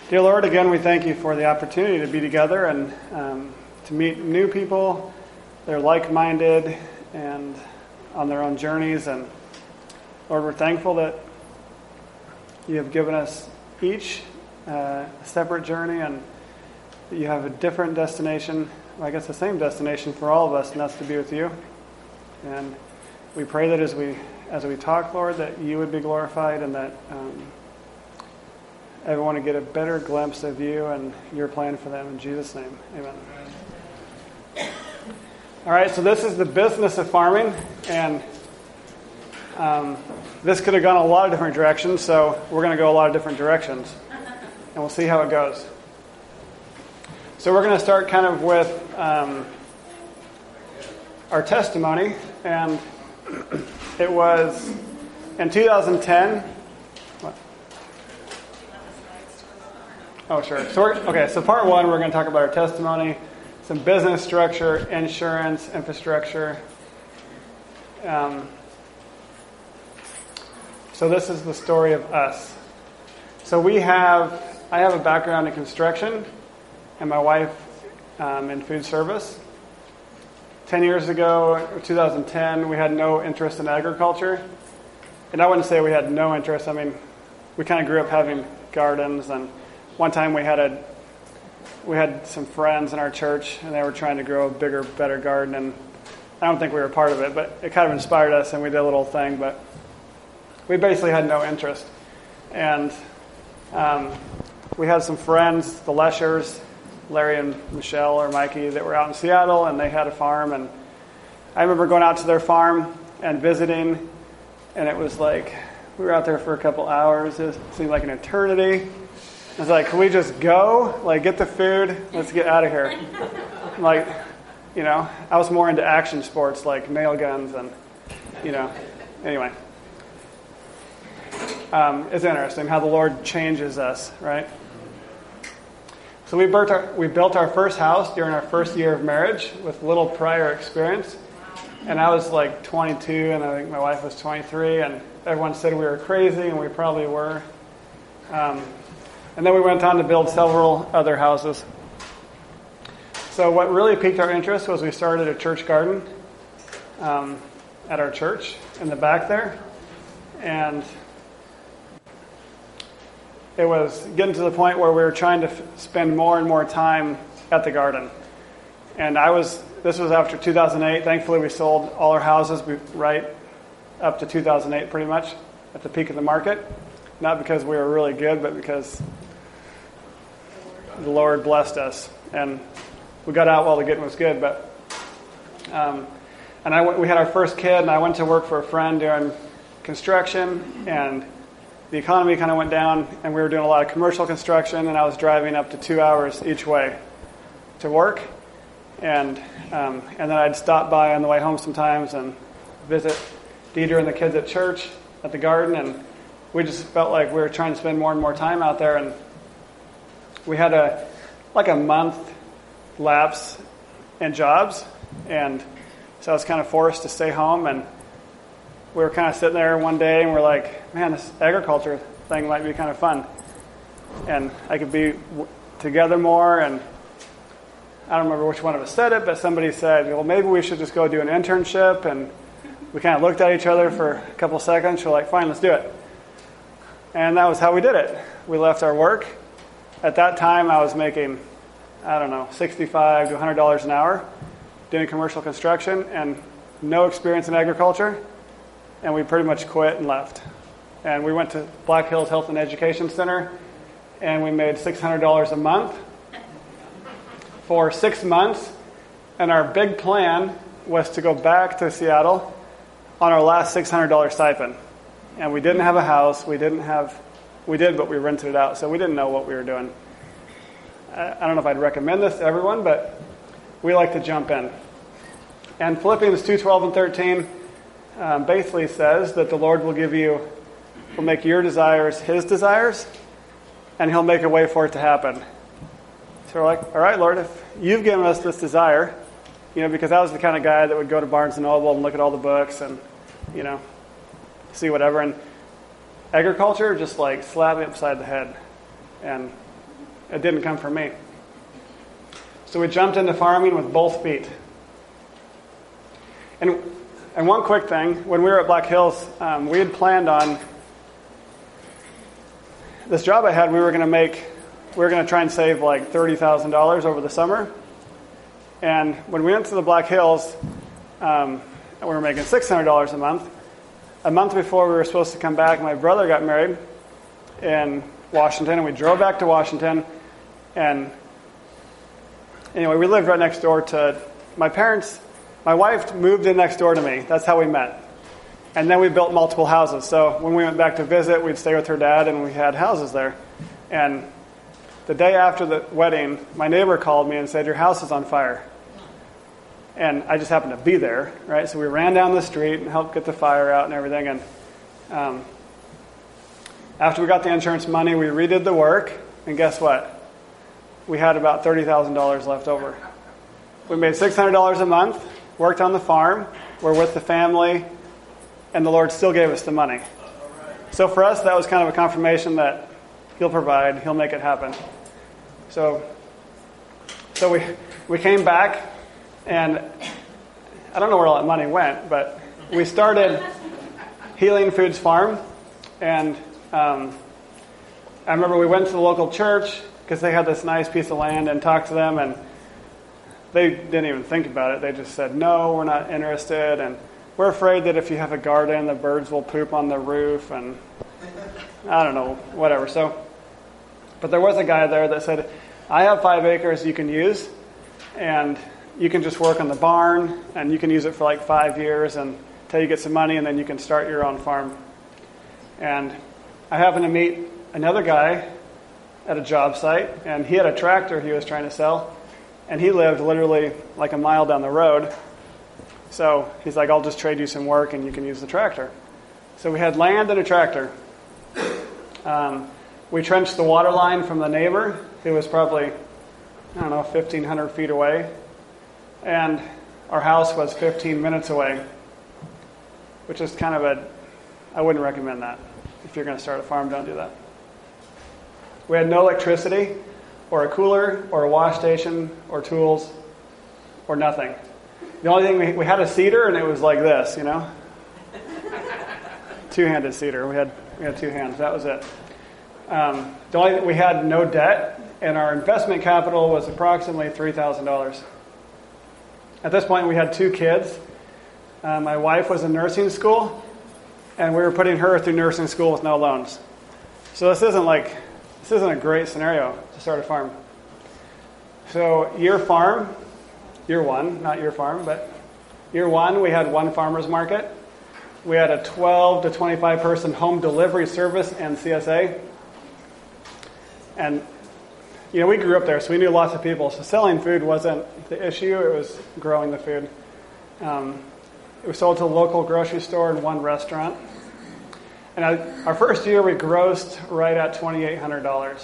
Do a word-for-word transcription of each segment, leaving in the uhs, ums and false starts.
Dear Lord, again, we thank you for the opportunity to be together and um, to meet new people. They're like-minded and on their own journeys. And Lord, we're thankful that you have given us each uh, a separate journey, and that you have a different destination. Well, I guess the same destination for all of us, and that's to be with you. And we pray that as we as we talk, Lord, that you would be glorified, and that um, everyone would get a better glimpse of you and your plan for them. In Jesus' name, amen. All right, so this is the business of farming, and um, this could have gone a lot of different directions, so we're going to go a lot of different directions, and we'll see how it goes. So we're going to start kind of with um, our testimony, and it was in two thousand ten. What? Oh, sure. So we're, okay, so part one, we're going to talk about our testimony, some business structure, insurance, infrastructure. Um, so this is the story of us. So we have, I have a background in construction, and my wife um, in food service. Ten years ago, two thousand ten, we had no interest in agriculture. And I wouldn't say we had no interest. I mean, we kind of grew up having gardens, and one time we had a we had some friends in our church, and they were trying to grow a bigger, better garden, and I don't think we were part of it, but it kind of inspired us, and we did a little thing, but we basically had no interest. And um, we had some friends, the Leschers, Larry and Michelle or Mikey, that were out in Seattle, and they had a farm, and I remember going out to their farm and visiting, and it was like, we were out there for a couple hours. It seemed like an eternity. I was like, can we just go? Like, get the food, let's get out of here. Like, you know, I was more into action sports like nail guns and, you know, anyway. Um, it's interesting how the Lord changes us, right? So we built our we built our first house during our first year of marriage with little prior experience. And I was like twenty-two, and I think my wife was twenty-three, and everyone said we were crazy, and we probably were. Um, and then we went on to build several other houses. So what really piqued our interest was we started a church garden um, at our church in the back there. And it was getting to the point where we were trying to f- spend more and more time at the garden. And I was, this was after two thousand eight. Thankfully, we sold all our houses right up to two thousand eight, pretty much, at the peak of the market. Not because we were really good, but because the Lord blessed us. And we got out while the getting was good. But um, and I w- we had our first kid, and I went to work for a friend doing construction, and the economy kind of went down, and we were doing a lot of commercial construction, and I was driving up to two hours each way to work. And um, and then I'd stop by on the way home sometimes and visit Deidre and the kids at church, at the garden, and we just felt like we were trying to spend more and more time out there. And we had a like a month lapse in jobs, and so I was kind of forced to stay home. And we were kind of sitting there one day, and we're like, man, this agriculture thing might be kind of fun, and I could be w- together more. And I don't remember which one of us said it, but somebody said, well, maybe we should just go do an internship. And we kind of looked at each other for a couple seconds. We're like, fine, let's do it. And that was how we did it. We left our work. At that time, I was making, I don't know, sixty-five to one hundred dollars an hour doing commercial construction and no experience in agriculture. And we pretty much quit and left. And we went to Black Hills Health and Education Center, and we made six hundred dollars a month for six months. And our big plan was to go back to Seattle on our last six hundred dollars stipend. And we didn't have a house. We didn't have, we did, but we rented it out. So we didn't know what we were doing. I, I don't know if I'd recommend this to everyone, but we like to jump in. And Philippians two twelve and thirteen um, basically says that the Lord will give you, will make your desires His desires, and He'll make a way for it to happen. So we're like, all right, Lord, if you've given us this desire, you know, because I was the kind of guy that would go to Barnes and Noble and look at all the books and, you know, see whatever. And agriculture just like slapped me upside the head. And It didn't come from me. So we jumped into farming with both feet. And and one quick thing, when we were at Black Hills, um, we had planned on this job I had. We were going to make, we were going to try and save like thirty thousand dollars over the summer. And when we went to the Black Hills, um, we were making six hundred dollars a month. A month before we were supposed to come back, my brother got married in Washington, and we drove back to Washington. And anyway, we lived right next door to my parents. My wife moved in next door to me. That's how we met. And then we built multiple houses. So when we went back to visit, we'd stay with her dad, and we had houses there. And the day after the wedding, my neighbor called me and said, "Your house is on fire." And I just happened to be there, right? So we ran down the street and helped get the fire out and everything. And um, after we got the insurance money, we redid the work. And guess what? We had about thirty thousand dollars left over. We made six hundred dollars a month, worked on the farm, we're with the family, and the Lord still gave us the money. So for us, that was kind of a confirmation that He'll provide, He'll make it happen. So, so we we came back, and I don't know where all that money went, but we started Healing Foods Farm, and um, I remember we went to the local church because they had this nice piece of land and talked to them, and they didn't even think about it. They just said, "No, we're not interested, and we're afraid that if you have a garden, the birds will poop on the roof," and I don't know, whatever. So, but there was a guy there that said, "I have five acres you can use, and you can just work on the barn, and you can use it for like five years and until you get some money, and then you can start your own farm." And I happened to meet another guy at a job site, and he had a tractor he was trying to sell, and he lived literally like a mile down the road. So he's like, "I'll just trade you some work, and you can use the tractor." So we had land and a tractor. Um, we trenched the water line from the neighbor, who was probably, I don't know, fifteen hundred feet away. And our house was fifteen minutes away, which is kind of a, I wouldn't recommend that. If you're going to start a farm, don't do that. We had no electricity, or a cooler, or a wash station, or tools, or nothing. The only thing, we, we had a seeder, and it was like this, you know? Two-handed seeder. We had we had two hands. That was it. Um, the only we had no debt, and our investment capital was approximately three thousand dollars. At this point, we had two kids. Uh, my wife was in nursing school, and we were putting her through nursing school with no loans. So this isn't like this isn't a great scenario to start a farm. So year farm, year one, not year farm, but year one, we had one farmer's market. We had a twelve to twenty-five person home delivery service and C S A. And, you know, we grew up there, so we knew lots of people. So selling food wasn't the issue. It was growing the food. Um, it was sold to a local grocery store and one restaurant. And I, our first year, we grossed right at twenty-eight hundred dollars.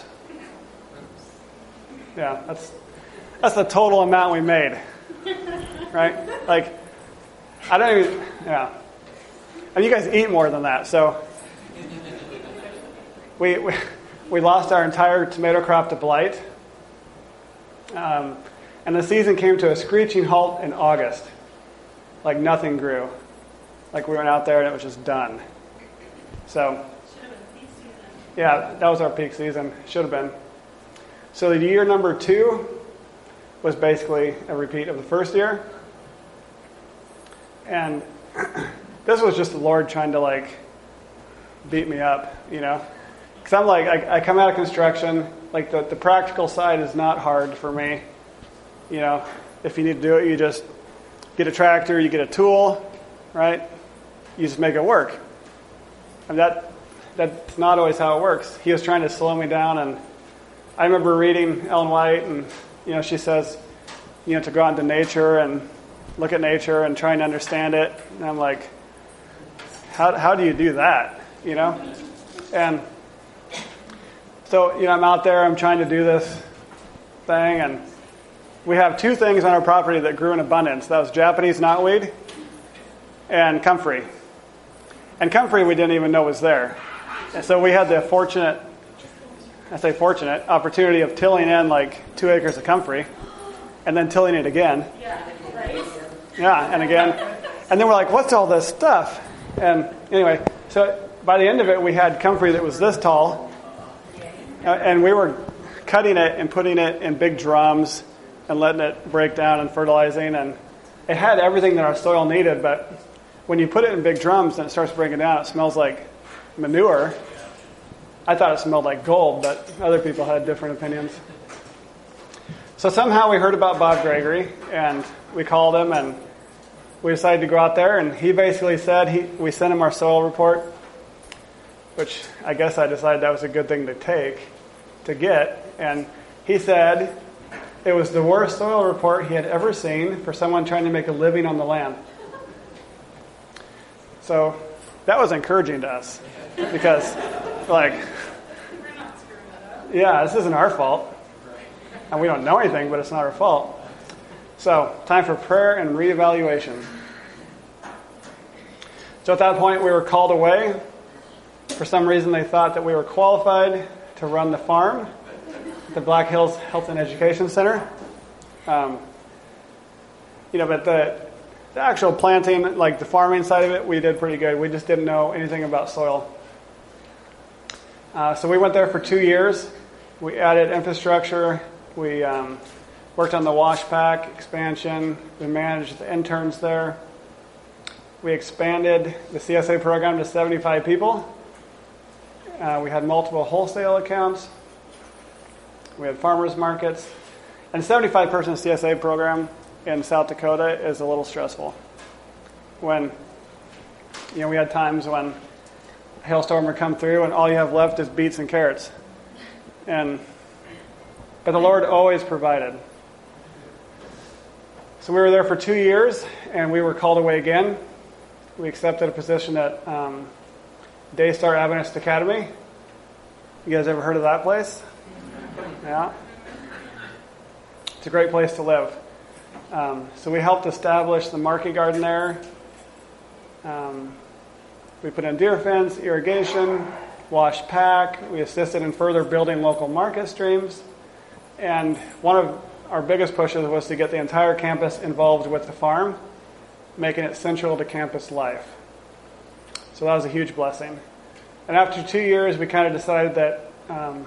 Yeah, that's that's the total amount we made. Right? Like, I don't even, yeah. And you guys eat more than that, so we we, we lost our entire tomato crop to blight. Um, and the season came to a screeching halt in August. Like nothing grew. Like we went out there and it was just done. So, yeah, that was our peak season. Should have been. So the year number two was basically a repeat of the first year. And this was just the Lord trying to, like, beat me up, you know. Because I'm like, I, I come out of construction, like the, the practical side is not hard for me. You know, if you need to do it, you just get a tractor, you get a tool, right? You just make it work. And that that's not always how it works. He was trying to slow me down, and I remember reading Ellen White, and, you know, she says, you know, to go out into nature and look at nature and try and understand it. And I'm like, how how do you do that, you know? And so, you know, I'm out there, I'm trying to do this thing, and we have two things on our property that grew in abundance. That was Japanese knotweed and comfrey. And comfrey we didn't even know was there. And so we had the fortunate, I say fortunate, opportunity of tilling in like two acres of comfrey and then tilling it again. Yeah, right? Yeah, and again. And then we're like, what's all this stuff? And anyway, so by the end of it, we had comfrey that was this tall. Uh, and we were cutting it and putting it in big drums and letting it break down and fertilizing. And it had everything that our soil needed, but when you put it in big drums and it starts breaking down, it smells like manure. I thought it smelled like gold, but other people had different opinions. So somehow we heard about Bob Gregory, and we called him, and we decided to go out there, and he basically said, he, we sent him our soil report, which I guess I decided that was a good thing to take, to get, and he said it was the worst soil report he had ever seen for someone trying to make a living on the land. So that was encouraging to us, because, like, yeah, this isn't our fault, and we don't know anything, but it's not our fault. So, time for prayer and reevaluation. So at that point, we were called away. For some reason, they thought that we were qualified to run the farm, the Black Hills Health and Education Center. Um, you know, but the, the actual planting, like the farming side of it, we did pretty good. We just didn't know anything about soil. Uh, so we went there for two years. We added infrastructure. We um, worked on the wash pack expansion. We managed the interns there. We expanded the C S A program to seventy-five people. Uh, we had multiple wholesale accounts. We had farmers markets. And a seventy-five person C S A program in South Dakota is a little stressful. When, you know, we had times when a hailstorm would come through and all you have left is beets and carrots. And but the Lord always provided. So we were there for two years, and we were called away again. We accepted a position at um, Daystar Adventist Academy. You guys ever heard of that place? Yeah. It's a great place to live. Um, so we helped establish the market garden there. Um, we put in deer fence, irrigation, wash pack. We assisted in further building local market streams. And one of our biggest pushes was to get the entire campus involved with the farm, making it central to campus life. So that was a huge blessing. And after two years, we kind of decided that um,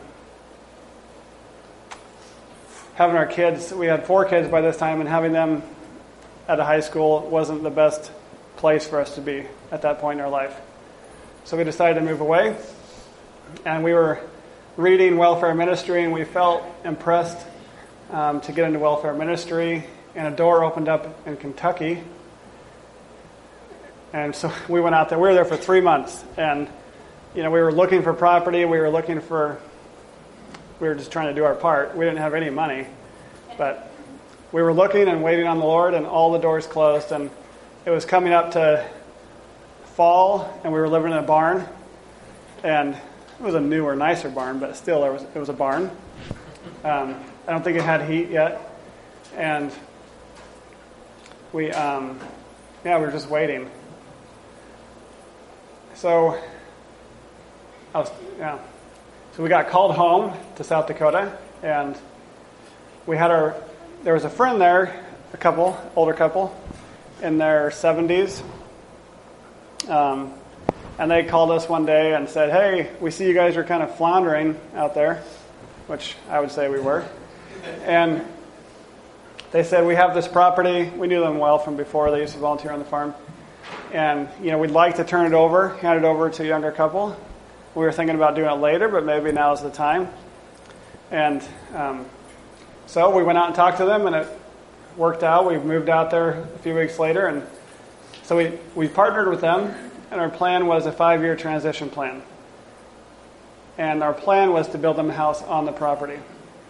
having our kids, we had four kids by this time, and having them at a high school wasn't the best place for us to be at that point in our life. So we decided to move away. And we were reading welfare ministry, and we felt impressed um, to get into welfare ministry. And a door opened up in Kentucky. And so we went out there. We were there for three months. And, you know, we were looking for property. We were looking for, we were just trying to do our part. We didn't have any money. But we were looking and waiting on the Lord, and all the doors closed. And it was coming up to fall, and we were living in a barn. And it was a newer, nicer barn, but still, there was it was a barn. Um, I don't think it had heat yet. And we, um, yeah, we were just waiting. So, I was, yeah. So we got called home to South Dakota, and we had our, there was a friend there, a couple, older couple, in their seventies. Um, and they called us one day and said, hey, we see you guys are kind of floundering out there, which I would say we were. And they said, we have this property. We knew them well from before. They used to volunteer on the farm. And, you know, we'd like to turn it over, hand it over to a younger couple. We were thinking about doing it later, but maybe now is the time. And um, so we went out and talked to them, and it worked out. We moved out there a few weeks later. And so we, we partnered with them, and our plan was a five-year transition plan. And our plan was to build them a house on the property.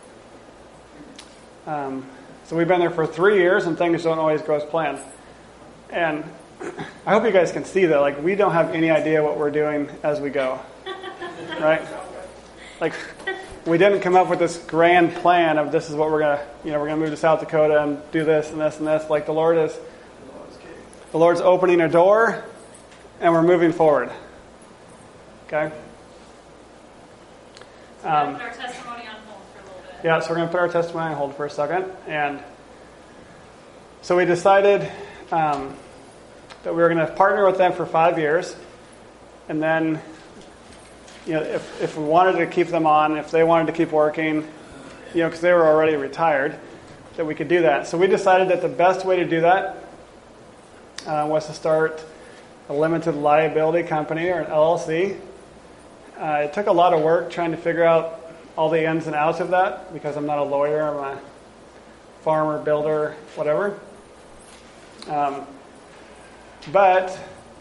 Um, so we've been there for three years, and things don't always go as planned. And I hope you guys can see that, like, we don't have any idea what we're doing as we go, right? Like, we didn't come up with this grand plan of this is what we're gonna, you know, we're gonna move to South Dakota and do this and this and this. Like, the Lord is, the Lord's opening a door, and we're moving forward. Okay. Um, put our testimony on hold for a little bit. Yeah, so we're going to put our testimony on hold for a second. And so we decided um, that we were going to partner with them for five years. And then, you know, if, if we wanted to keep them on, if they wanted to keep working, you know, because they were already retired, that we could do that. So we decided that the best way to do that uh, was to start a limited liability company, or an L L C. Uh, it took a lot of work trying to figure out all the ins and outs of that, because I'm not a lawyer, I'm a farmer, builder, whatever. Um, but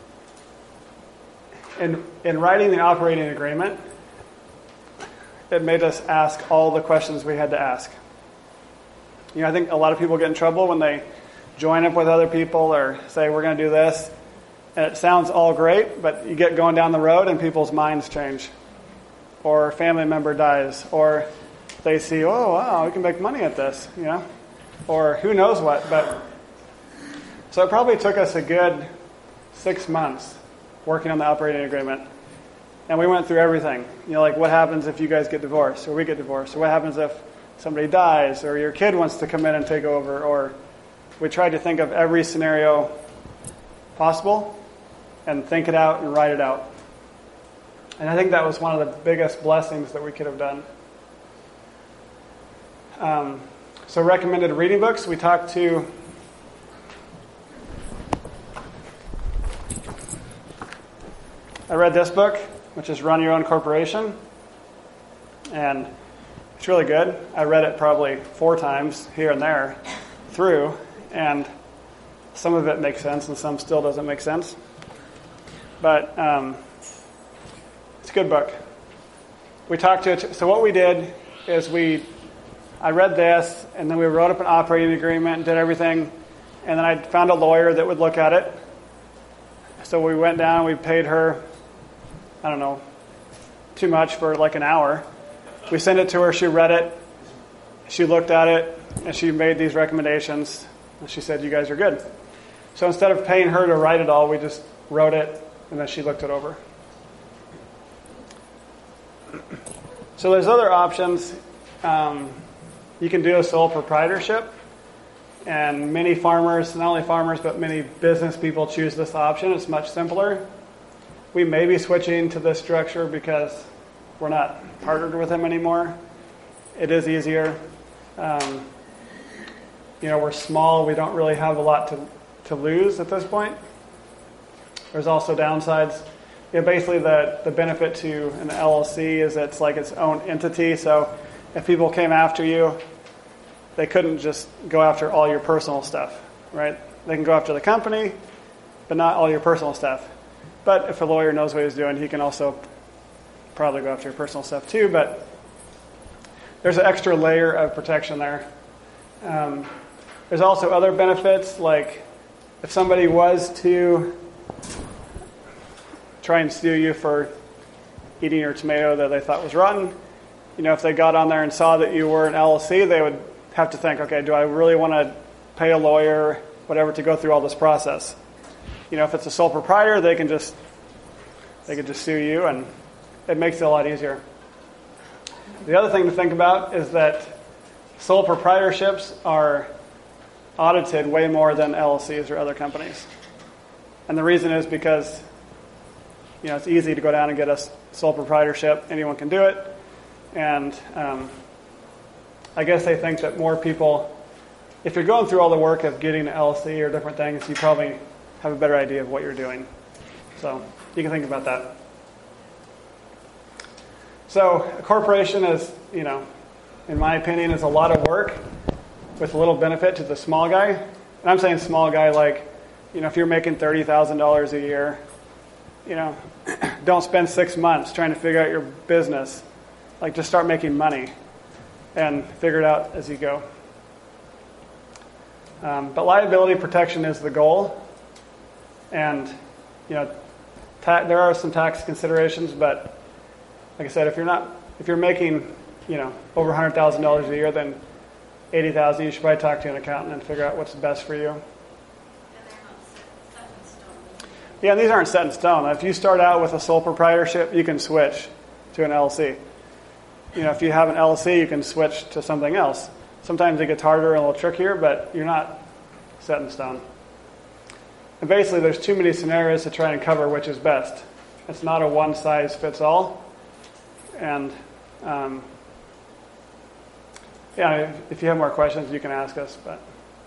in in writing the operating agreement, it made us ask all the questions we had to ask. You know, I think a lot of people get in trouble when they join up with other people or say, we're going to do this. And it sounds all great, but you get going down the road and people's minds change. Or a family member dies. Or they see, oh, wow, we can make money at this, you know. Or who knows what. But so it probably took us a good six months working on the operating agreement. And we went through everything. You know, like what happens if you guys get divorced or we get divorced? Or what happens if somebody dies or your kid wants to come in and take over? Or we tried to think of every scenario possible and think it out and write it out. And I think that was one of the biggest blessings that we could have done. Um, so recommended reading books. We talked to I read this book, which is Run Your Own Corporation. And it's really good. I read it probably four times here and there through. And some of it makes sense and some still doesn't make sense. But um, it's a good book. We talked to it. So what we did is we, I read this, and then we wrote up an operating agreement and did everything. And then I found a lawyer that would look at it. So we went down, we paid her, I don't know, too much for like an hour. We sent it to her, she read it, she looked at it, and she made these recommendations. And she said, you guys are good. So instead of paying her to write it all, we just wrote it, and then she looked it over. So there's other options. Um, you can do a sole proprietorship. And many farmers, not only farmers, but many business people choose this option. It's much simpler. We may be switching to this structure because we're not partnered with them anymore. It is easier. Um, you know, we're small. We don't really have a lot to, to lose at this point. There's also downsides. You know, basically, the, the benefit to an L L C is that it's like its own entity. So if people came after you, they couldn't just go after all your personal stuff, right? They can go after the company, but not all your personal stuff. But if a lawyer knows what he's doing, he can also probably go after your personal stuff too. But there's an extra layer of protection there. Um, there's also other benefits, like if somebody was to try and sue you for eating your tomato that they thought was rotten, you know, if they got on there and saw that you were an L L C, they would have to think, okay, do I really want to pay a lawyer, whatever, to go through all this process? You know, if it's a sole proprietor, they can just they can just sue you, and it makes it a lot easier. The other thing to think about is that sole proprietorships are audited way more than L L Cs or other companies. And the reason is because, you know, it's easy to go down and get a sole proprietorship. Anyone can do it. And um, I guess they think that more people, if you're going through all the work of getting an L L C or different things, you probably have a better idea of what you're doing. So you can think about that. So a corporation is, you know, in my opinion, is a lot of work with little benefit to the small guy. And I'm saying small guy like, you know, if you're making thirty thousand dollars a year, you know, don't spend six months trying to figure out your business. Like, just start making money and figure it out as you go. Um, but liability protection is the goal. And, you know, ta- there are some tax considerations, but like I said, if you're not, if you're making, you know, over one hundred thousand dollars a year, then eighty thousand dollars, you should probably talk to an accountant and figure out what's best for you. And they're not set, set in stone. Yeah, and these aren't set in stone. If you start out with a sole proprietorship, you can switch to an L L C. you know, if you have an L L C, you can switch to something else. Sometimes it gets harder and a little trickier, but you're not set in stone. And basically, there's too many scenarios to try and cover which is best. It's not a one-size-fits-all. And, um, yeah, if you have more questions, you can ask us. But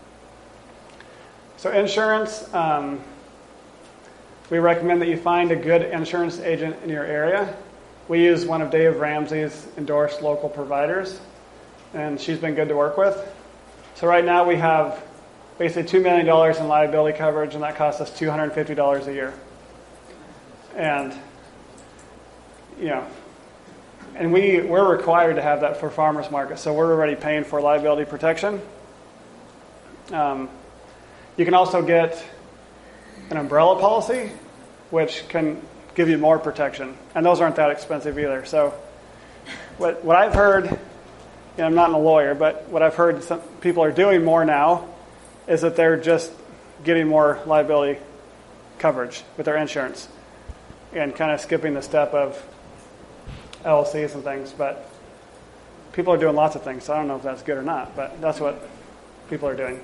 So insurance, um, we recommend that you find a good insurance agent in your area. We use one of Dave Ramsey's endorsed local providers, and she's been good to work with. So right now we have basically two million dollars in liability coverage, and that costs us two hundred fifty dollars a year. And, you know, and we, we're required to have that for farmers market, so we're already paying for liability protection. Um, you can also get an umbrella policy, which can give you more protection, and those aren't that expensive either. So what what I've heard, you know, I'm not a lawyer, but what I've heard some people are doing more now is that they're just getting more liability coverage with their insurance and kind of skipping the step of L L Cs and things. But people are doing lots of things, so I don't know if that's good or not, but that's what people are doing.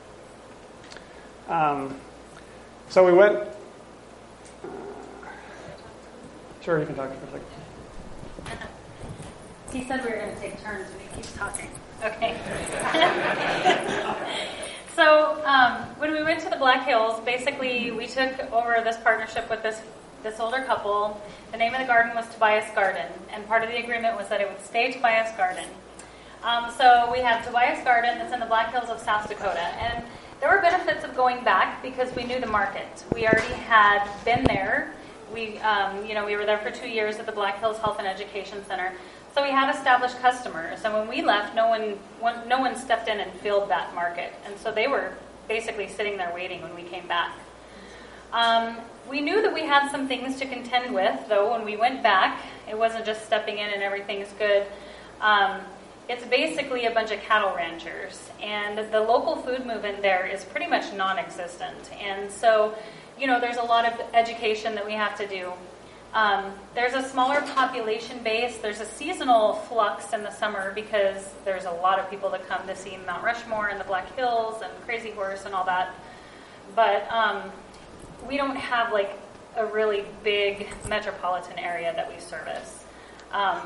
Um, so we went... Sure, you can talk for a second. He said we were going to take turns when he keeps talking. Okay. So um, when we went to the Black Hills, basically we took over this partnership with this this older couple. The name of the garden was Tobias Garden, and part of the agreement was that it would stay Tobias Garden. Um, so we have Tobias Garden that's in the Black Hills of South Dakota, and there were benefits of going back because we knew the market. We already had been there. We, um, you know, we were there for two years at the Black Hills Health and Education Center, so we had established customers. And when we left, no one, one, no one stepped in and filled that market, and so they were basically sitting there waiting when we came back. Um, we knew that we had some things to contend with, though. When we went back, it wasn't just stepping in and everything's good. Um, it's basically a bunch of cattle ranchers, and the local food movement there is pretty much non-existent, and so. You know, there's a lot of education that we have to do. Um, there's a smaller population base. There's a seasonal flux in the summer because there's a lot of people that come to see Mount Rushmore and the Black Hills and Crazy Horse and all that. But um, we don't have like a really big metropolitan area that we service. Um,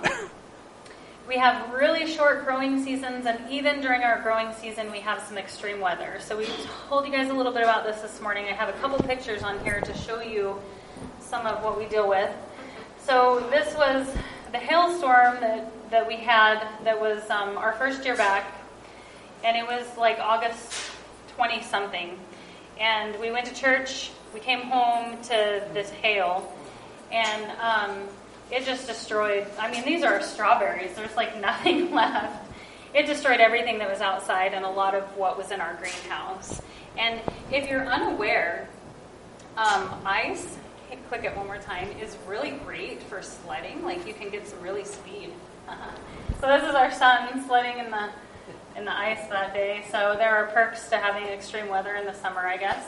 We have really short growing seasons, and even during our growing season, we have some extreme weather. So we told you guys a little bit about this this morning. I have a couple pictures on here to show you some of what we deal with. So this was the hailstorm that, that we had that was um, our first year back, and it was like August twenty-something. And we went to church, we came home to this hail, and... Um, It just destroyed, I mean, these are strawberries. There's like nothing left. It destroyed everything that was outside and a lot of what was in our greenhouse. And if you're unaware, um, ice, click it one more time, is really great for sledding. Like you can get some really speed. Uh-huh. So this is our son sledding in the in the ice that day. So there are perks to having extreme weather in the summer, I guess.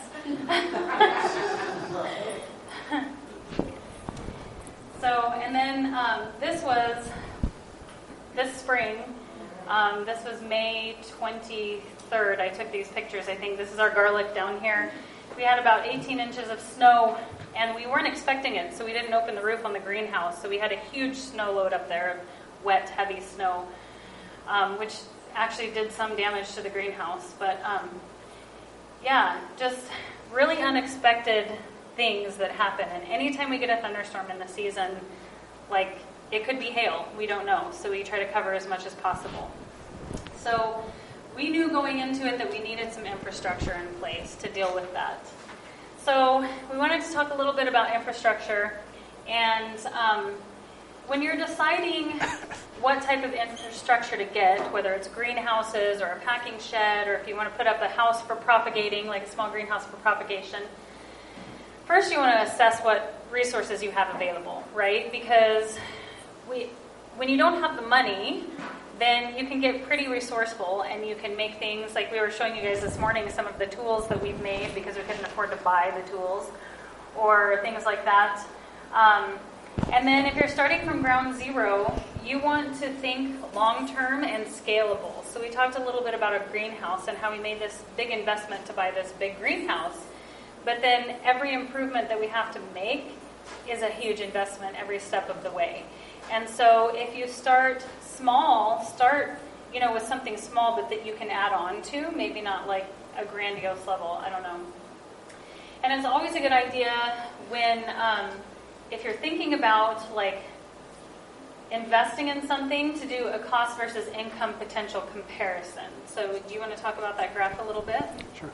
So, and then um, this was, this spring, um, this was May twenty-third, I took these pictures, I think. This is our garlic down here. We had about eighteen inches of snow, and we weren't expecting it, so we didn't open the roof on the greenhouse. So we had a huge snow load up there, wet, heavy snow, um, which actually did some damage to the greenhouse. But, um, yeah, just really unexpected things that happen, and anytime we get a thunderstorm in the season, like it could be hail, we don't know, so we try to cover as much as possible. So we knew going into it that we needed some infrastructure in place to deal with that. So we wanted to talk a little bit about infrastructure, and um, when you're deciding what type of infrastructure to get, whether it's greenhouses or a packing shed, or if you want to put up a house for propagating, like a small greenhouse for propagation, first, you want to assess what resources you have available, right? Because we, when you don't have the money, then you can get pretty resourceful, and you can make things like we were showing you guys this morning, some of the tools that we've made because we couldn't afford to buy the tools, or things like that. Um, and then if you're starting from ground zero, you want to think long-term and scalable. So we talked a little bit about a greenhouse and how we made this big investment to buy this big greenhouse. But then every improvement that we have to make is a huge investment every step of the way. And so if you start small, start, you know, with something small but that you can add on to, maybe not like a grandiose level, I don't know. And it's always a good idea when, um, if you're thinking about like investing in something, to do a cost versus income potential comparison. So do you want to talk about that graph a little bit? Sure.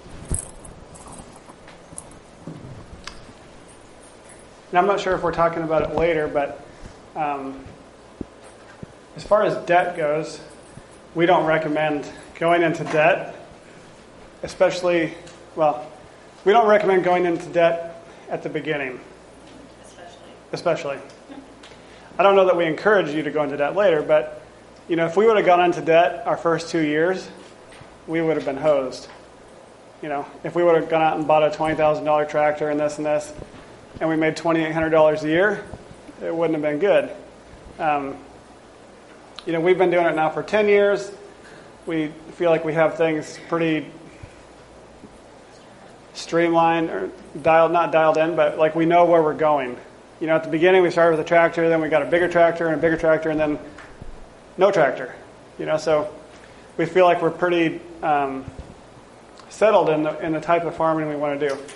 And I'm not sure if we're talking about it later, but um, as far as debt goes, we don't recommend going into debt, especially, well, we don't recommend going into debt at the beginning. Especially. Especially. I don't know that we encourage you to go into debt later, but, you know, if we would have gone into debt our first two years, we would have been hosed. You know, if we would have gone out and bought a twenty thousand dollars tractor and this and this, and we made two thousand eight hundred dollars a year, it wouldn't have been good. Um, you know, we've been doing it now for ten years. We feel like we have things pretty streamlined, or dialed, not dialed in, but like we know where we're going. You know, at the beginning we started with a tractor, then we got a bigger tractor and a bigger tractor, and then no tractor. You know, so we feel like we're pretty um, settled in the in the type of farming we want to do.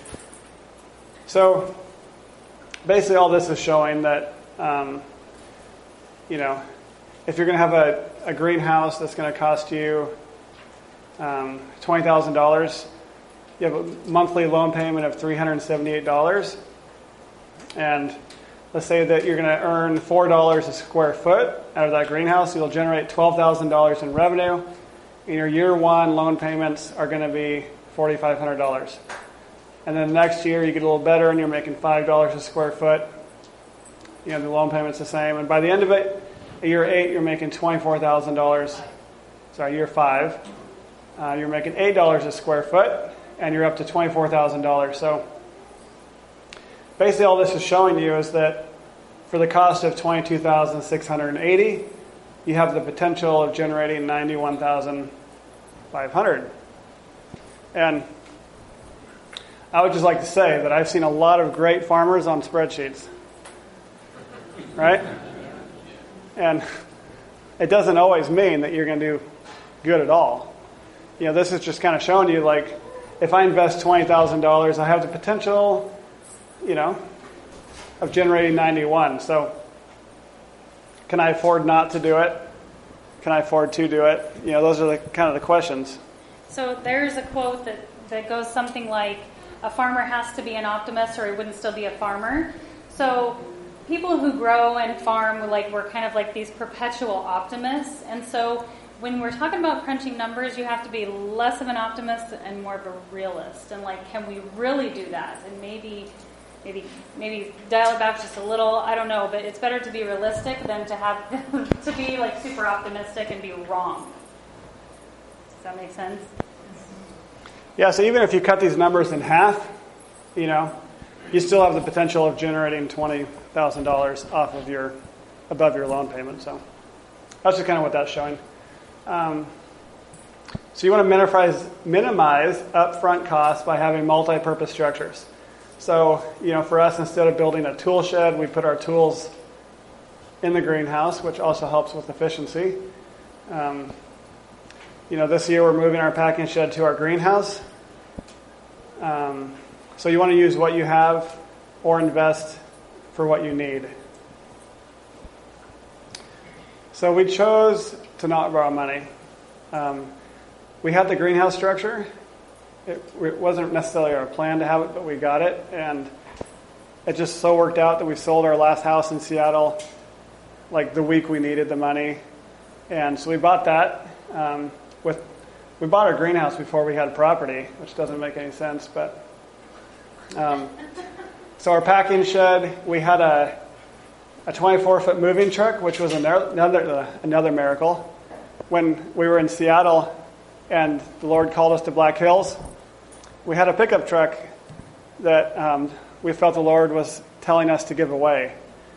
So basically, all this is showing that um, you know, if you're going to have a, a greenhouse that's going to cost you um, twenty thousand dollars, you have a monthly loan payment of three hundred seventy-eight dollars, and let's say that you're going to earn four dollars a square foot out of that greenhouse, you'll generate twelve thousand dollars in revenue, and your year one loan payments are going to be four thousand five hundred dollars. And then next year you get a little better and you're making five dollars a square foot. You know, the loan payment's the same. And by the end of it, at year eight, you're making twenty-four thousand dollars. Sorry, year five. Uh, you're making eight dollars a square foot, and you're up to twenty-four thousand dollars. So basically all this is showing you is that for the cost of twenty-two thousand six hundred eighty dollars, you have the potential of generating ninety-one thousand five hundred dollars. And I would just like to say that I've seen a lot of great farmers on spreadsheets. Right? And it doesn't always mean that you're going to do good at all. You know, this is just kind of showing you, like, if I invest twenty thousand dollars, I have the potential, you know, of generating ninety-one. So can I afford not to do it? Can I afford to do it? You know, those are the kind of the questions. So there's a quote that, that goes something like, a farmer has to be an optimist or he wouldn't still be a farmer. So people who grow and farm, like, we're kind of like these perpetual optimists. And so when we're talking about crunching numbers, you have to be less of an optimist and more of a realist. And like, can we really do that? And maybe, maybe, maybe dial it back just a little. I don't know, but it's better to be realistic than to have to be like super optimistic and be wrong. Does that make sense? Yeah. So even if you cut these numbers in half, you know, you still have the potential of generating twenty thousand dollars off of your above your loan payment. So that's just kind of what that's showing. Um, so you want to minimize, minimize upfront costs by having multi-purpose structures. So, you know, for us, instead of building a tool shed, we put our tools in the greenhouse, which also helps with efficiency. Um, you know, this year we're moving our packing shed to our greenhouse. Um, so you want to use what you have or invest for what you need. So we chose to not borrow money. Um, we had the greenhouse structure. It, it wasn't necessarily our plan to have it, but we got it. And it just so worked out that we sold our last house in Seattle like the week we needed the money. And so we bought that. Um, with we bought our greenhouse before we had property, which doesn't make any sense. But um, so our packing shed, we had a a twenty-four foot moving truck, which was another uh, another miracle. When we were in Seattle and the Lord called us to Black Hills, we had a pickup truck that um, we felt the Lord was telling us to give away.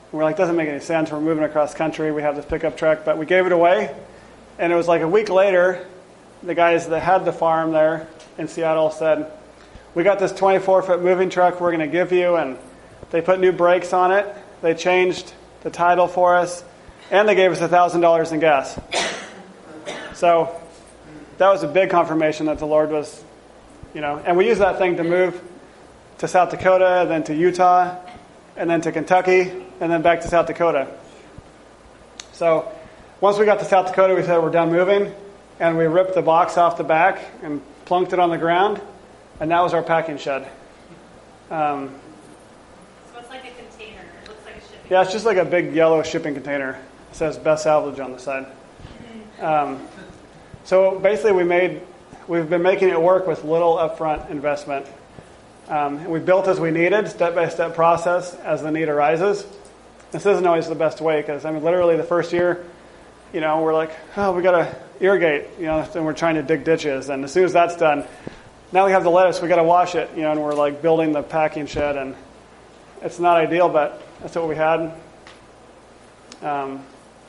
we're like, doesn't make any sense. We're moving across country. We have this pickup truck, but we gave it away. And it was like a week later, the guys that had the farm there in Seattle said, we got this twenty-four foot moving truck we're going to give you. And they put new brakes on it. They changed the title for us. And they gave us one thousand dollars in gas. So that was a big confirmation that the Lord was, you know, and we used that thing to move to South Dakota, then to Utah, and then to Kentucky, and then back to South Dakota. So once we got to South Dakota, we said we're done moving, and we ripped the box off the back and plunked it on the ground, and that was our packing shed. Um, So it's like a container. It looks like a shipping. yeah, it's just like a big yellow shipping container. It says Best Salvage on the side. Um, so basically, we made we've been making it work with little upfront investment. Um, and we built as we needed, step-by-step process as the need arises. This isn't always the best way because, I mean, literally the first year, you know, we're like, oh, we got to irrigate, you know, and we're trying to dig ditches. And as soon as that's done, now we have the lettuce, we got to wash it, you know, and we're like building the packing shed. And it's not ideal, but that's what we had. Um,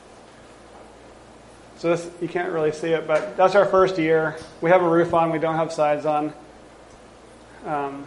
so this, you can't really see it, but that's our first year. We have a roof on, we don't have sides on. Um,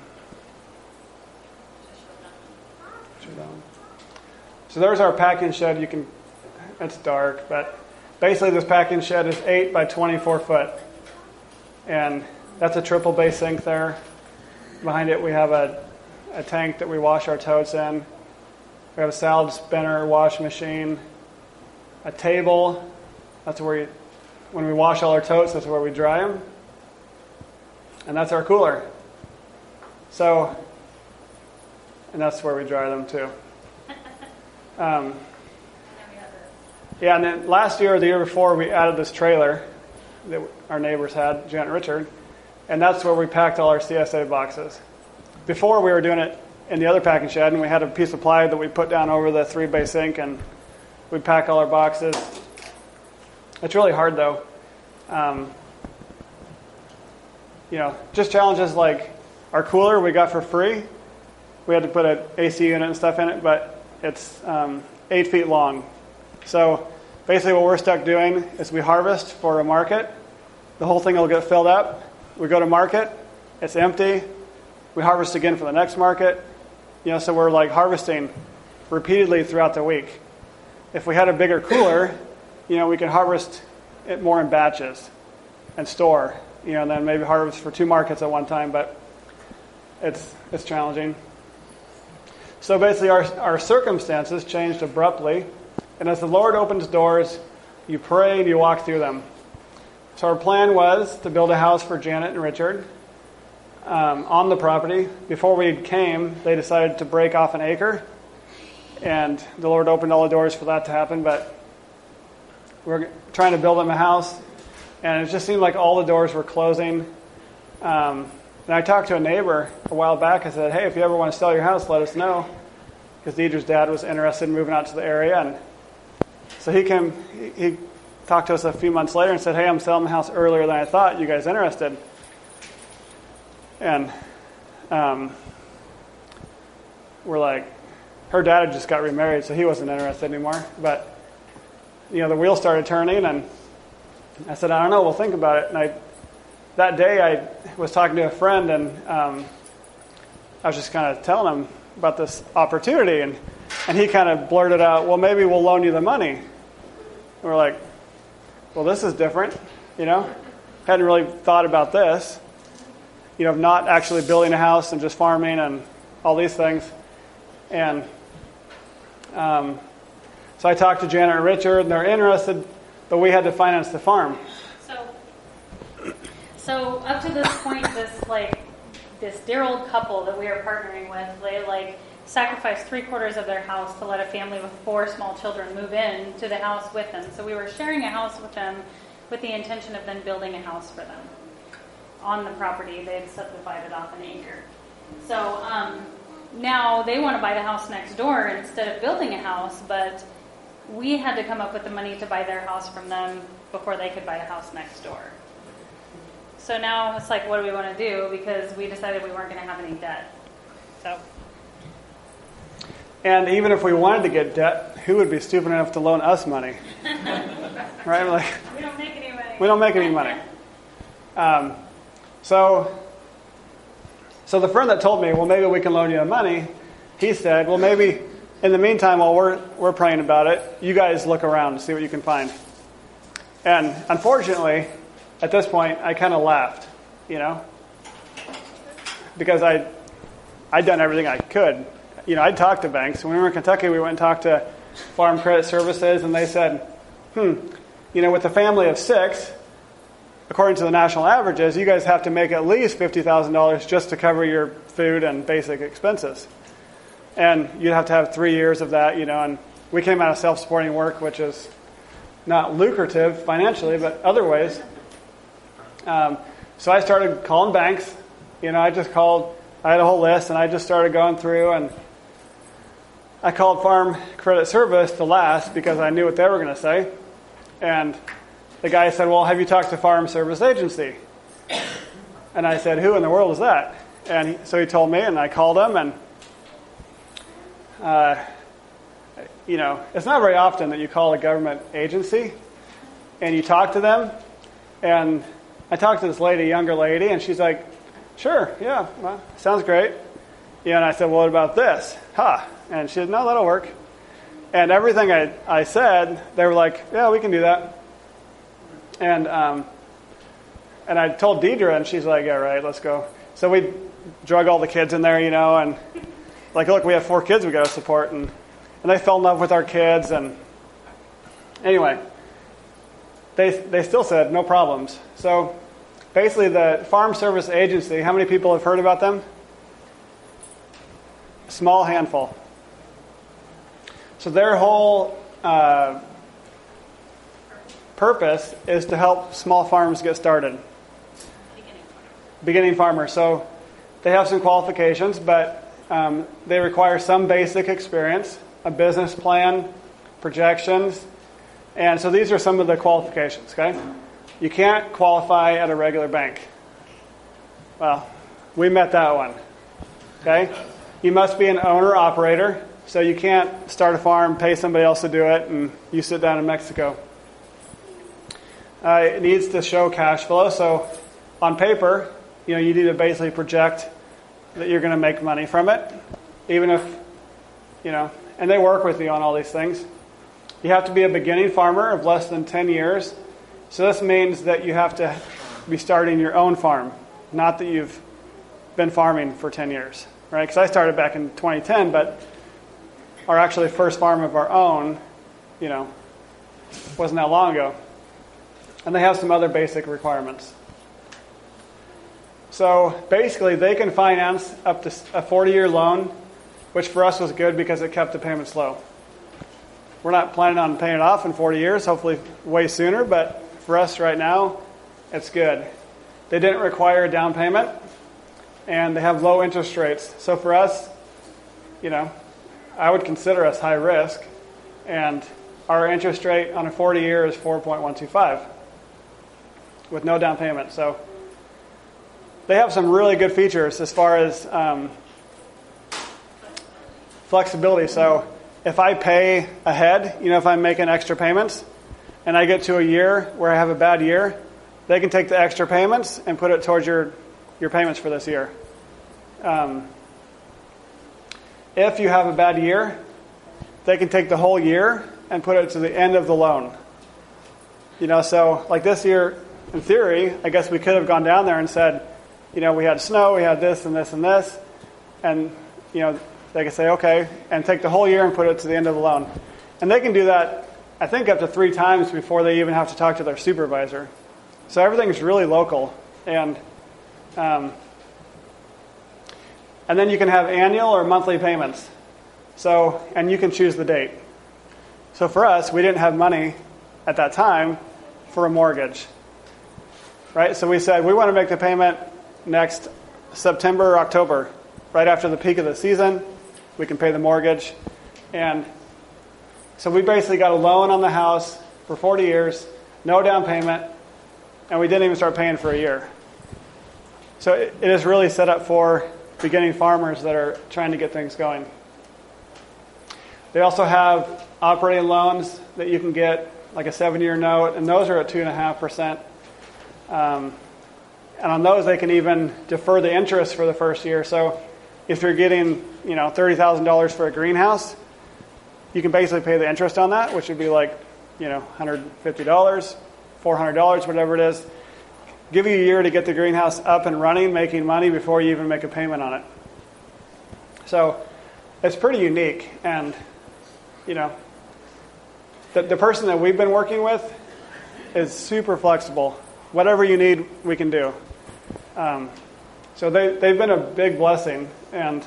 So there's our packing shed. You can, it's dark, but basically this packing shed is eight by twenty-four foot. And that's a triple bay sink there. Behind it we have a, a tank that we wash our totes in. We have a salad spinner, wash machine, a table. That's where you, when we wash all our totes, that's where we dry them. And that's our cooler. So, and that's where we dry them too. Um, yeah, and then last year or the year before, we added this trailer that our neighbors had, Janet and Richard, and that's where we packed all our C S A boxes. Before, we were doing it in the other packing shed, and we had a piece of ply that we put down over the three-bay sink, and we'd pack all our boxes. It's really hard, though. Um, you know, just challenges like our cooler we got for free. We had to put an A C unit and stuff in it, but it's um, eight feet long. So basically what we're stuck doing is we harvest for a market. The whole thing will get filled up. We go to market. It's empty. We harvest again for the next market. You know, so we're like harvesting repeatedly throughout the week. If we had a bigger cooler, you know, we can harvest it more in batches and store, you know, and then maybe harvest for two markets at one time, but it's it's challenging. So basically our, our circumstances changed abruptly. And as the Lord opens doors, you pray and you walk through them. So our plan was to build a house for Janet and Richard um, on the property. Before we came, they decided to break off an acre. And the Lord opened all the doors for that to happen. But we're trying to build them a house. And it just seemed like all the doors were closing. Um, And I talked to a neighbor a while back. I said, hey, if you ever want to sell your house, let us know. Because Deidre's dad was interested in moving out to the area. And so he came, he, he talked to us a few months later and said, hey, I'm selling the house earlier than I thought. You guys interested? And um, we're like, her dad had just got remarried, so he wasn't interested anymore. But, you know, the wheels started turning. And I said, I don't know, we'll think about it. And I That day I was talking to a friend, and um, I was just kind of telling him about this opportunity, and, and he kind of blurted out, well, maybe we'll loan you the money. And we're like, well, this is different, you know? Hadn't really thought about this, you know, of not actually building a house and just farming and all these things. And um, so I talked to Janet and Richard, and they're interested, but we had to finance the farm. So up to this point, this like this dear old couple that we are partnering with, they like sacrificed three quarters of their house to let a family with four small children move in to the house with them. So we were sharing a house with them with the intention of then building a house for them on the property. They had subdivided off an acre. So um, now they want to buy the house next door instead of building a house, but we had to come up with the money to buy their house from them before they could buy the house next door. So now it's like, what do we want to do? Because we decided we weren't going to have any debt. So. And even if we wanted to get debt, who would be stupid enough to loan us money? Right? We're like, We don't make any money. we don't make any money. Um, so, so the friend that told me, well, maybe we can loan you the money, he said, well, maybe in the meantime, while we're we're praying about it, you guys look around and see what you can find. And unfortunately, at this point, I kind of laughed, you know, because I I'd done everything I could. You know, I'd talked to banks. When we were in Kentucky, we went and talked to Farm Credit Services, and they said, hmm, you know, with a family of six, according to the national averages, you guys have to make at least fifty thousand dollars just to cover your food and basic expenses. And you'd have to have three years of that, you know, and we came out of self-supporting work, which is not lucrative financially, but other ways. Um, so I started calling banks. You know, I just called, I had a whole list, and I just started going through, and I called Farm Credit Service to last because I knew what they were going to say. And the guy said, well, have you talked to Farm Service Agency? And I said, who in the world is that? And he, so he told me, and I called him, and uh, you know, it's not very often that you call a government agency and you talk to them. And I talked to this lady, younger lady, and she's like, sure, yeah, well, sounds great. Yeah, and I said, well, what about this? Huh. And she said, no, that'll work. And everything I, I said, they were like, yeah, we can do that. And um, and I told Deidre, and she's like, yeah, right, let's go. So we drug all the kids in there, you know, and like, look, we have four kids we got to support. And, and they fell in love with our kids. And anyway, they they still said no problems. So basically the Farm Service Agency, how many people have heard about them? A small handful. So their whole uh, purpose is to help small farms get started. Beginning. Beginning farmers. So they have some qualifications, but um, they require some basic experience, a business plan, projections. And so these are some of the qualifications, okay? You can't qualify at a regular bank. Well, we met that one, okay? You must be an owner-operator, so you can't start a farm, pay somebody else to do it, and you sit down in Mexico. Uh, it needs to show cash flow, so on paper, you know, you need to basically project that you're going to make money from it, even if, you know, and they work with you on all these things. You have to be a beginning farmer of less than ten years. So this means that you have to be starting your own farm, not that you've been farming for ten years, right? Because I started back in twenty ten, but our actually first farm of our own, you know, wasn't that long ago. And they have some other basic requirements. So basically, they can finance up to a forty-year loan, which for us was good because it kept the payments low. We're not planning on paying it off in forty years, hopefully way sooner, but for us right now, it's good. They didn't require a down payment, and they have low interest rates. So for us, you know, I would consider us high risk, and our interest rate on a forty-year is four point one two five with no down payment. So they have some really good features as far as um, flexibility. So if I pay ahead, you know, if I'm making extra payments, and I get to a year where I have a bad year, they can take the extra payments and put it towards your, your payments for this year. Um, if you have a bad year, they can take the whole year and put it to the end of the loan. You know, so like this year, in theory, I guess we could have gone down there and said, you know, we had snow, we had this and this and this, and, you know, they can say, okay, and take the whole year and put it to the end of the loan. And they can do that, I think, up to three times before they even have to talk to their supervisor. So everything's really local. And um, and then you can have annual or monthly payments. So, and you can choose the date. So for us, we didn't have money at that time for a mortgage. Right? So we said, we want to make the payment next September or October, right after the peak of the season. We can pay the mortgage. And so we basically got a loan on the house for forty years, no down payment, and we didn't even start paying for a year. So it, it is really set up for beginning farmers that are trying to get things going. They also have operating loans that you can get, like a seven-year note, and those are at two point five percent. Um, and on those, they can even defer the interest for the first year. So if you're getting, you know, thirty thousand dollars for a greenhouse, you can basically pay the interest on that, which would be like, you know, one hundred fifty dollars, four hundred dollars, whatever it is. Give you a year to get the greenhouse up and running, making money before you even make a payment on it. So it's pretty unique. And, you know, the, the person that we've been working with is super flexible. Whatever you need, we can do. Um, so they, they've been a big blessing. And,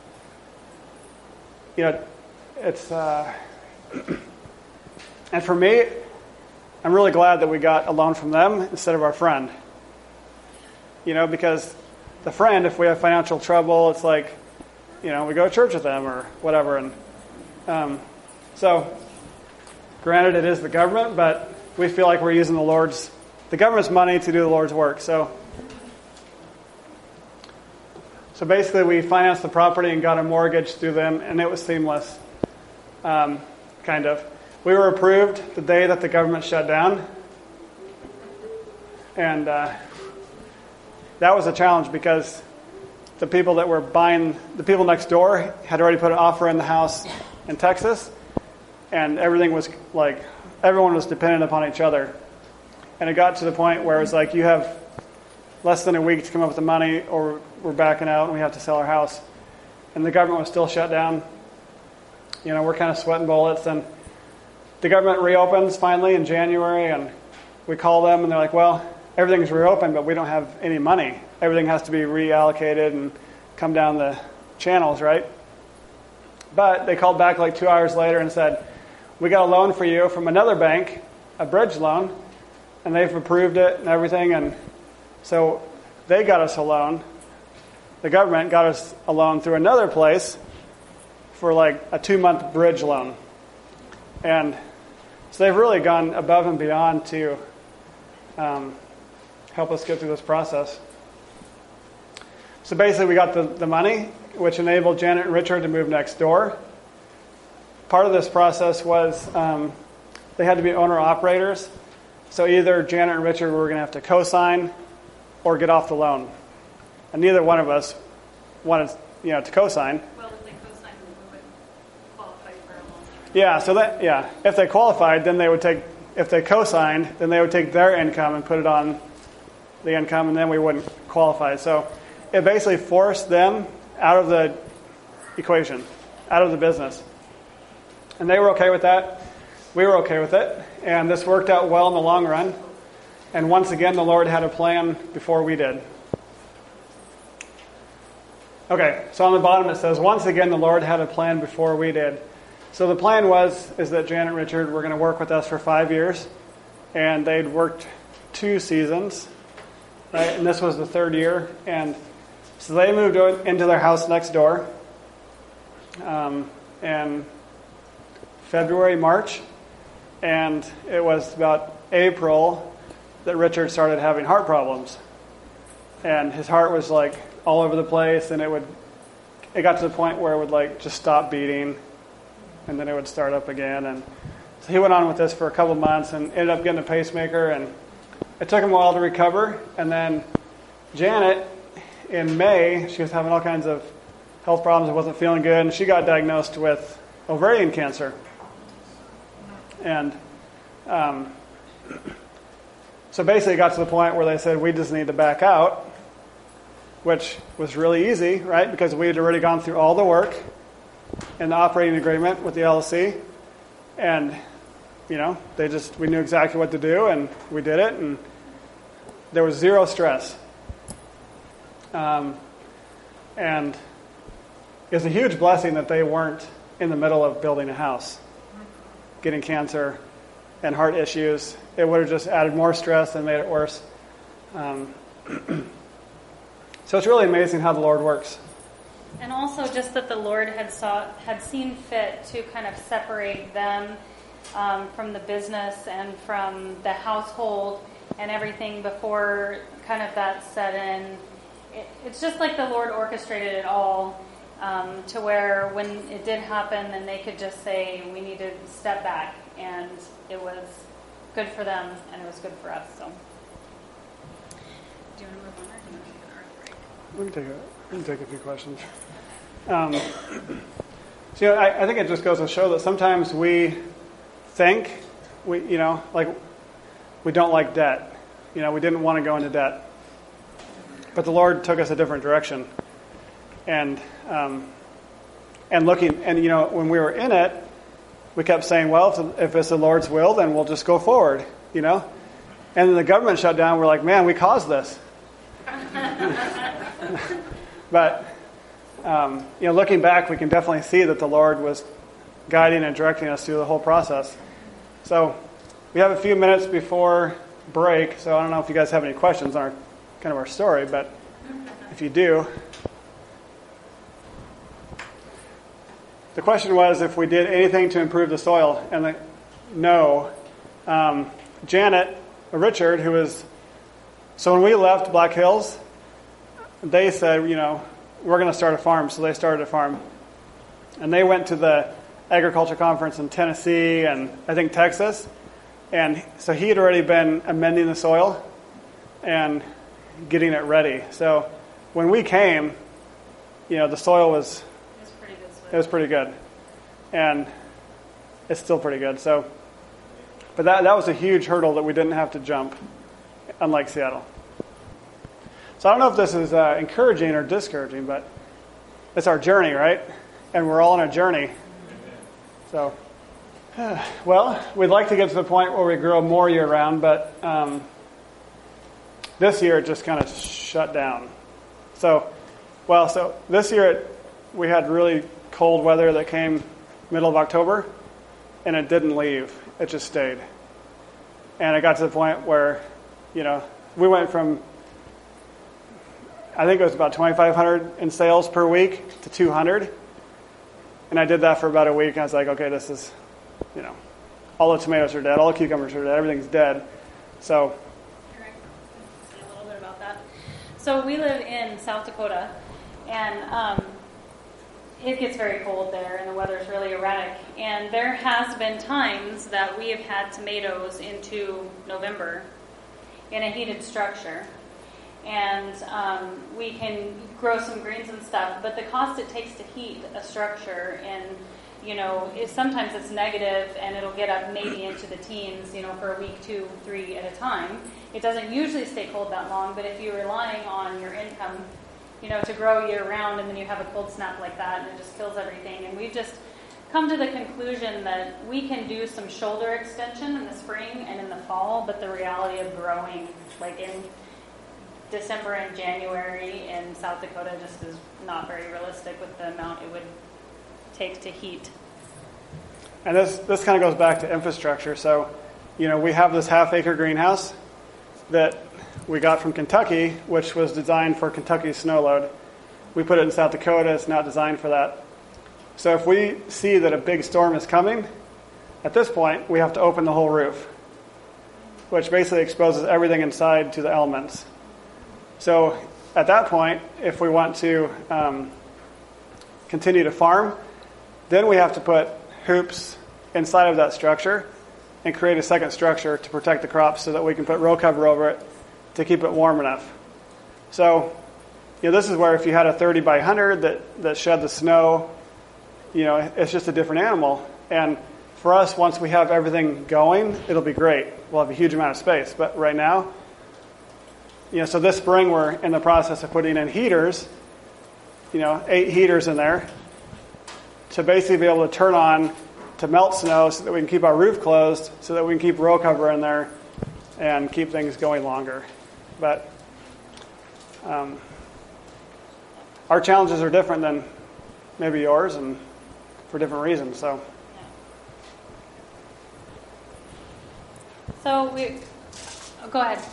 you know, it's, uh, and for me, I'm really glad that we got a loan from them instead of our friend. You know, because the friend, if we have financial trouble, it's like, you know, we go to church with them or whatever. And um, so, granted, it is the government, but we feel like we're using the Lord's, the government's money to do the Lord's work. So, so basically, we financed the property and got a mortgage through them, and it was seamless, um, kind of. We were approved the day that the government shut down, and uh, that was a challenge because the people that were buying, the people next door had already put an offer in the house in Texas, and everything was like, everyone was dependent upon each other. And it got to the point where it was like, you have less than a week to come up with the money, or we're backing out and we have to sell our house. And the government was still shut down. You know, we're kind of sweating bullets, and the government reopens finally in January, and we call them, and they're like, well, everything's reopened, but we don't have any money. Everything has to be reallocated and come down the channels, right? But they called back like two hours later and said, we got a loan for you from another bank, a bridge loan, and they've approved it and everything. And so they got us a loan. The government got us a loan through another place for like a two-month bridge loan. And so they've really gone above and beyond to um, help us get through this process. So basically we got the, the money, which enabled Janet and Richard to move next door. Part of this process was um, they had to be owner-operators. So either Janet and Richard were going to have to co-sign or get off the loan. And neither one of us wanted, you know, to co-sign. Well, if they co-signed, we would qualify for a loan. Yeah, so that, yeah, if they qualified, then they would take, if they co-signed, then they would take their income and put it on the income, and then we wouldn't qualify. So it basically forced them out of the equation, out of the business. And they were okay with that. We were okay with it. And this worked out well in the long run. And once again, the Lord had a plan before we did. Okay, so on the bottom it says, once again, the Lord had a plan before we did. So the plan was, is that Janet and Richard were going to work with us for five years. And they'd worked two seasons, right? And this was the third year. And so they moved into their house next door um, in February, March. And it was about April that Richard started having heart problems. And his heart was like all over the place, and it would, it got to the point where it would like just stop beating, and then it would start up again. And so he went on with this for a couple of months and ended up getting a pacemaker, and it took him a while to recover. And then Janet, in May, she was having all kinds of health problems and wasn't feeling good, and she got diagnosed with ovarian cancer. And um, so basically it got to the point where they said, we just need to back out, which was really easy, right? Because we had already gone through all the work in the operating agreement with the L L C. And, you know, they just, we knew exactly what to do, and we did it, and there was zero stress. Um, and it was a huge blessing that they weren't in the middle of building a house, getting cancer and heart issues. It would have just added more stress and made it worse. Um, so it's really amazing how the Lord works. And also just that the Lord had saw had seen fit to kind of separate them um, from the business and from the household and everything before kind of that set in. It, it's just like the Lord orchestrated it all. um, to where when it did happen, then they could just say, we need to step back. And it was good for them, and it was good for us. So, do you want to move on, or do you want to take an earth break? We can take a, we can take a few questions. Um, so, you know, I, I think it just goes to show that sometimes we think, we, you know, like we don't like debt. You know, we didn't want to go into debt. But the Lord took us a different direction. And, um, and looking, and, you know, when we were in it, we kept saying, well, if, if it's the Lord's will, then we'll just go forward, you know. And then the government shut down. We're like, man, we caused this. But, um, you know, looking back, we can definitely see that the Lord was guiding and directing us through the whole process. So we have a few minutes before break, so I don't know if you guys have any questions on our, kind of our story, but if you do. The question was if we did anything to improve the soil, and the, no. Um, Janet, or Richard, who was, so when we left Black Hills, they said, you know, we're going to start a farm, so they started a farm. And they went to the agriculture conference in Tennessee and I think Texas, and so he had already been amending the soil and getting it ready. So when we came, you know, the soil was, It was pretty good soil. it was pretty good. And it's still pretty good. So, but that that was a huge hurdle that we didn't have to jump, unlike Seattle. So I don't know if this is uh, encouraging or discouraging, but it's our journey, right? And we're all on a journey. So, well, we'd like to get to the point where we grow more year-round, but um, this year it just kind of shut down. So, well, so this year it, we had really cold weather that came middle of October, and it didn't leave. It just stayed. And it got to the point where, you know, we went from, I think it was about twenty-five hundred in sales per week to two hundred. And I did that for about a week, and I was like, okay, this is, you know, all the tomatoes are dead, all the cucumbers are dead, everything's dead. So, Say a little bit about that. So we live in South Dakota, and um, it gets very cold there, and the weather's really erratic. And there has been times that we have had tomatoes into November in a heated structure. And um, we can grow some greens and stuff, but the cost it takes to heat a structure, and you know, is sometimes it's negative, and it'll get up maybe into the teens, you know, for a week, two, three at a time. It doesn't usually stay cold that long, but if you're relying on your income, you know, to grow year round, and then you have a cold snap like that, and it just kills everything. And we've just come to the conclusion that we can do some shoulder extension in the spring and in the fall, but the reality of growing, like in December and January in South Dakota, just is not very realistic with the amount it would take to heat. and this this kind of goes back to infrastructure. So, you know, we have this half acre greenhouse that we got from Kentucky, which was designed for Kentucky's snow load. We put it in South Dakota. It's not designed for that. So if we see that a big storm is coming, at this point, we have to open the whole roof, which basically exposes everything inside to the elements. So at that point, if we want to um, continue to farm, then we have to put hoops inside of that structure and create a second structure to protect the crops so that we can put row cover over it to keep it warm enough. So, you know, this is where if you had a thirty by one hundred that, that shed the snow, you know, it's just a different animal. And for us, once we have everything going, it'll be great. We'll have a huge amount of space. But right now, you know, so this spring we're in the process of putting in heaters, you know, eight heaters in there to basically be able to turn on to melt snow so that we can keep our roof closed, so that we can keep row cover in there and keep things going longer. But um, our challenges are different than maybe yours, and for different reasons. So, So we, oh, go ahead.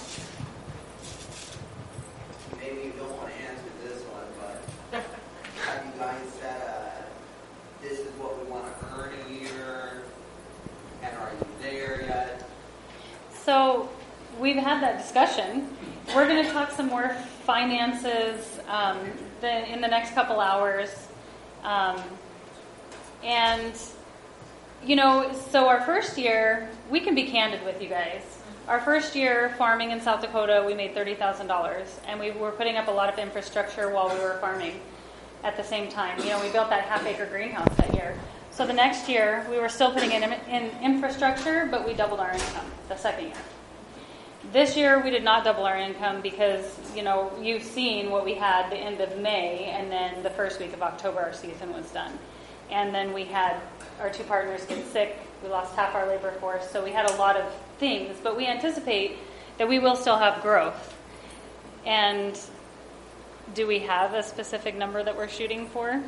Maybe you don't want to answer this one, but have you guys said uh, this is what we want to earn a year, and are you there yet? So we've had that discussion. We're going to talk some more finances um, the, in the next couple hours, Um, and, you know, so our first year, we can be candid with you guys. Our first year farming in South Dakota, we made thirty thousand dollars, and we were putting up a lot of infrastructure while we were farming at the same time. You know, we built that half-acre greenhouse that year. So the next year, we were still putting in, in infrastructure, but we doubled our income the second year. This year, we did not double our income because, you know, you've seen what we had the end of May, and then the first week of October, our season was done. And then we had our two partners get sick. We lost half our labor force. So we had a lot of things, but we anticipate that we will still have growth. And do we have a specific number that we're shooting for?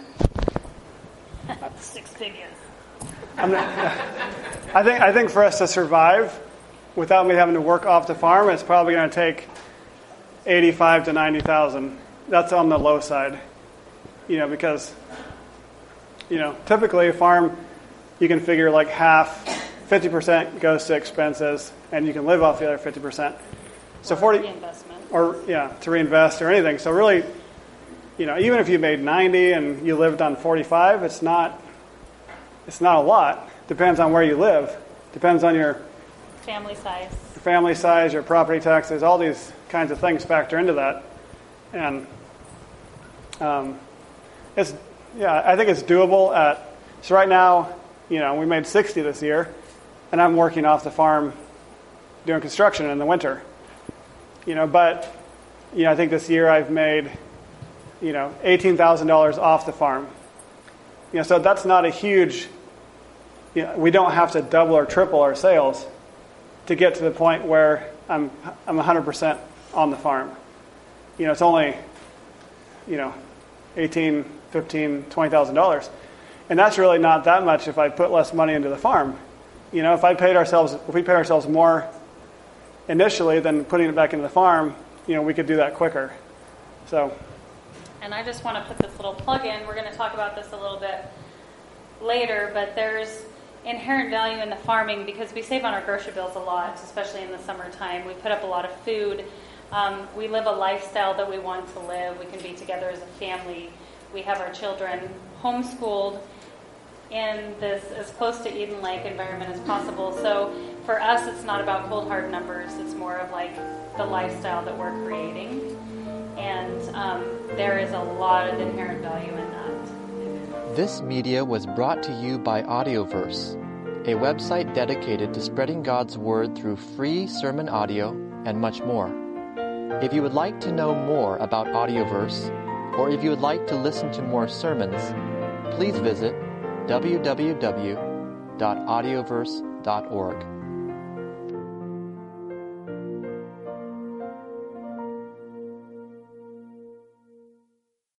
Six figures. I'm not, I think I think for us to survive without me having to work off the farm, it's probably going to take eighty-five to ninety thousand. That's on the low side, you know, because you know typically a farm you can figure like half, fifty percent goes to expenses, and you can live off the other fifty percent. So or forty reinvestment. or yeah, to reinvest or anything. So really, you know, even if you made ninety and you lived on forty-five, it's not it's not a lot. Depends on where you live. Depends on your Family size. your family size, your property taxes, all these kinds of things factor into that. And um, it's yeah, I think it's doable at so right now, you know, we made sixty this year, and I'm working off the farm doing construction in the winter. You know, but you know, I think this year I've made, you know, eighteen thousand dollars off the farm. You know, so that's not a huge, you know, we don't have to double or triple our sales to get to the point where I'm I'm one hundred percent on the farm. You know, it's only, you know, eighteen, fifteen, twenty thousand dollars. And that's really not that much if I put less money into the farm. You know, if I paid ourselves if we paid ourselves more initially than putting it back into the farm, you know, we could do that quicker. So And I just want to put this little plug in. We're going to talk about this a little bit later, but there's inherent value in the farming because we save on our grocery bills a lot, especially in the summertime. We put up a lot of food. Um, we live a lifestyle that we want to live. We can be together as a family. We have our children homeschooled in this as close to Eden Lake environment as possible. So for us, it's not about cold hard numbers. It's more of like the lifestyle that we're creating. And um, there is a lot of inherent value in that. This media was brought to you by Audioverse, a website dedicated to spreading God's Word through free sermon audio and much more. If you would like to know more about Audioverse, or if you would like to listen to more sermons, please visit w w w dot audioverse dot org.